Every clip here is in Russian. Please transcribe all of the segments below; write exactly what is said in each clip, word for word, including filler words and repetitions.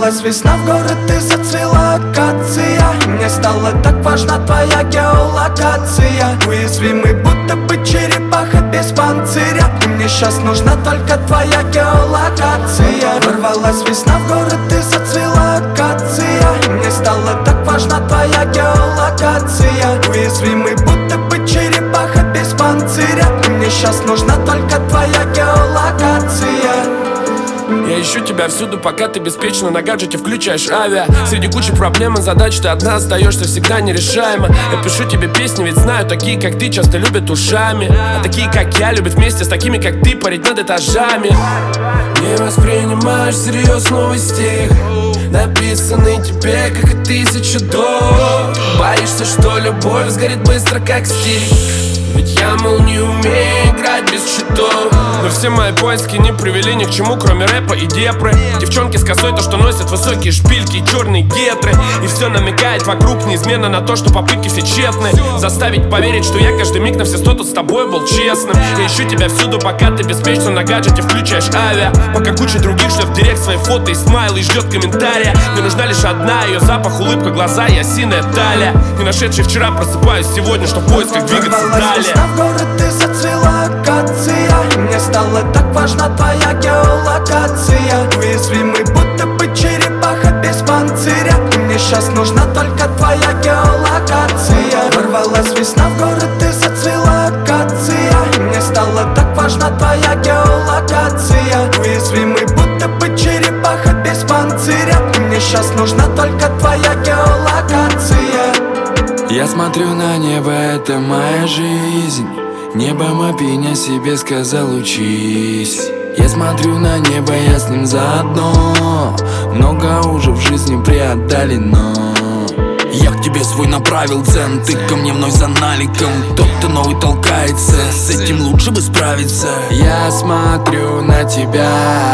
Ворвалась весна в город и зацвела акация. Мне стала так важна твоя геолокация. Уязвимый, будто бы черепаха без панциря. И мне сейчас нужна только твоя геолокация. Ворвалась весна в город и зацвела акация. Мне стала так важна твоя геолокация. Уязвимый, будто бы черепаха без панциря. И мне сейчас нужна только твоя геолокация. Я ищу тебя всюду, пока ты беспечно на гаджете включаешь авиа. Среди кучи проблем и задач ты одна остаешься всегда нерешаемо. Я пишу тебе песни, ведь знаю, такие как ты часто любят ушами. А такие как я любят вместе с такими как ты парить над этажами. Не воспринимаешь всерьез новый стих, написанный тебе как и тысяча до. Боишься, что любовь сгорит быстро как стиль, ведь я, мол, не умею играть без щитов. Но все мои поиски не привели ни к чему, кроме рэпа и депры. Девчонки с косой, то, что носят высокие шпильки и черные гетры. И все намекает вокруг неизменно на то, что попытки все тщетны. Заставить поверить, что я каждый миг на все сто тут с тобой был честным. Я ищу тебя всюду, пока ты беспечно на гаджете включаешь авиа. Пока куча других шлет в директ свои фото и смайлы и ждет комментария. Мне нужна лишь одна, ее запах, улыбка, глаза и осиная талия. Не нашедший вчера, просыпаюсь сегодня, что в поисках двигаться далее. Весна в город и зацвела акация. Мне стала так важна твоя геолокация. Уязвимый, будто бы черепаха без панциря. И мне сейчас нужна только твоя геолокация. Ворвалась весна в город и зацвела акация. Мне стала так важна твоя геолокация. Уязвимый, будто бы черепаха без панциря. И мне сейчас нужна только твоя геолокация. Я смотрю на небо, это моя жизнь. Небом опиня себе сказал учись. Я смотрю на небо, я с ним заодно. Много уже в жизни преодолено. Я к тебе свой направил цен, ты ко мне вновь за наликом. Кто-то новый толкается, с этим лучше бы справиться. Я смотрю на тебя,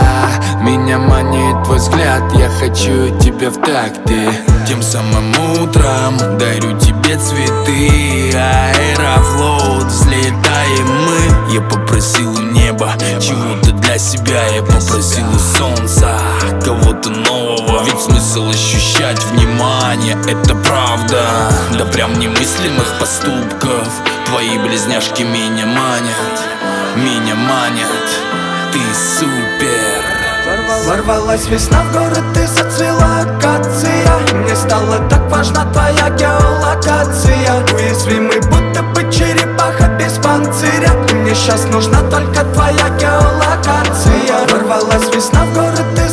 меня манит твой взгляд. Я хочу тебя в такте. Тем самым утром дарю тебе цветы. Аэрофлот, взлетаем мы. Я попросил у неба чего-то для себя. Я попросил у солнца кого-то нового. Ведь смысл ощущать внимание, это правда. Да прям немыслимых поступков. Твои близняшки меня манят, меня манят. Ты супер. Ворвалась весна в город и зацвела акация. Мне стала так важна твоя геолокация. Уязвимый, будто бы черепаха без панциря. И мне сейчас нужна только твоя геолокация. Ворвалась весна в город и